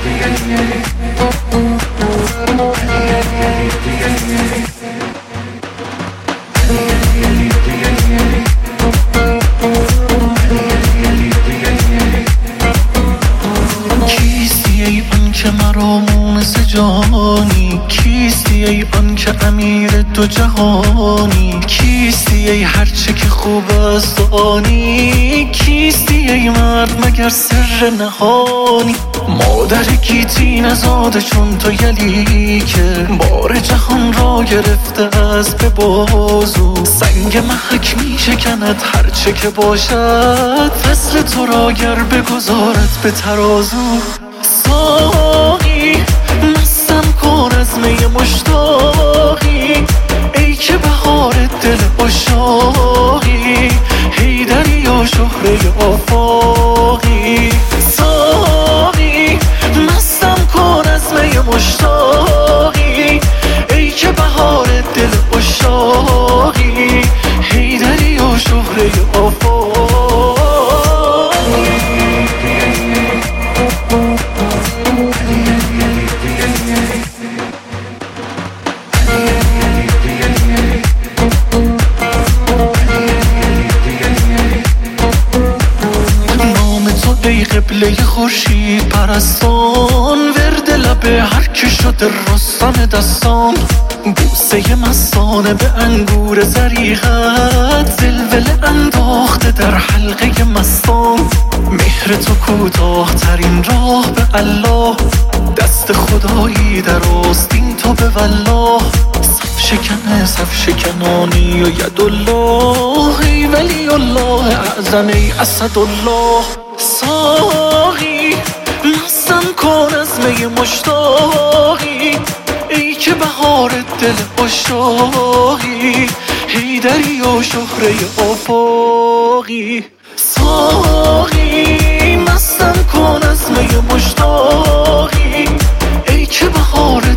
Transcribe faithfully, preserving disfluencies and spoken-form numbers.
که مرا مونس جهانی، کیستی ای آن که امیر دو جهانی، کیستی ای هرچه که خوب است و آنی، کیستی ای مرد مگر سر نهانی. مادر گیتی نزاده چون تو یلی که بار جهان را گرفته از به بازو، سنگ محک می شکند هرچه که باشد، فصل تو را گر بگذارد به ترازو. ساقی مستم کن از می مشتاقی، ای که بهار دل عشاقی، حیدری و شهره آفاقی. ساقی مستم کن از می مشتاقی، ای که بهار دل عشاقی، حیدری و شهره آفاقی. ای قبله خورشید پرستان، ورد لب هر که شده رستم دستان، بوسه مستانه به انگور زریقت، ولوله انداخته در حلقه مستان. مهر تو کوتاه ترین راه به الله، دست خدایی در آستین تو به والله. صف شکنه صف شکنانی و ید الله، ای ولی الله اعظم ای اسد الله. ساقی مستم کن از می مشتاقی، ای که بهار دل عشاقی، حیدری و شهره آفاقی. ساقی مستم کن از می مشتاقی، ای که بهار